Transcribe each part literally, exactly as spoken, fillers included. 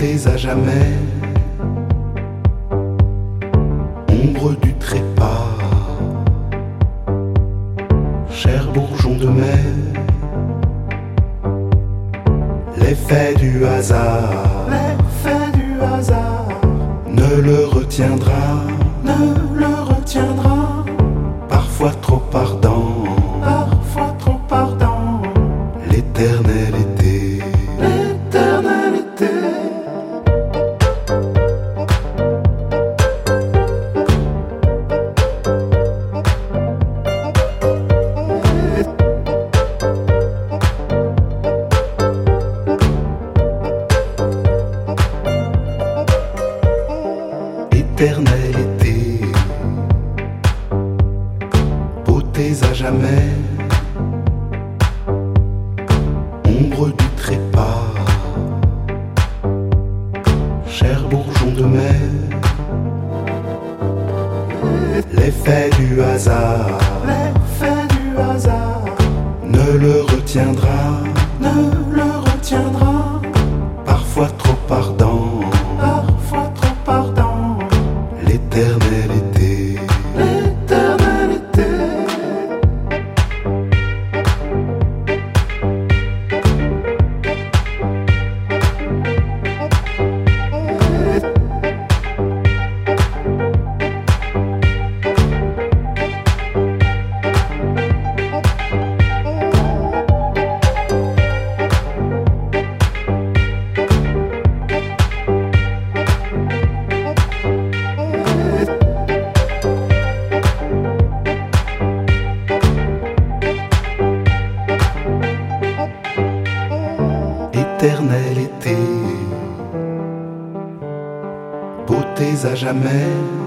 beautés à jamais, ombre du trépas, cher bourgeon de mai, l'effet du hasard, l'effet du hasard ne le retiendra, ne le retiendra, parfois trop ardent, parfois trop ardent, l'éternel été, l'éternel été. Éternel été, beautés à jamais, ombre du trépas, cher bourgeon de mai, l'effet du hasard, l'effet du hasard ne le retiendra, ne le retiendra, parfois trop ardent, parfois trop ardent, l'éternel été, l'éternel été. Éternel été, beautés à jamais,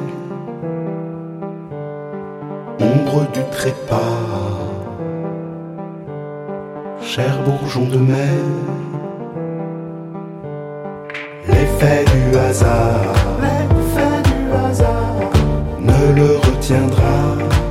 ombre du trépas, cher bourgeon de mai, l'effet du hasard, l'effet du hasard ne le retiendra,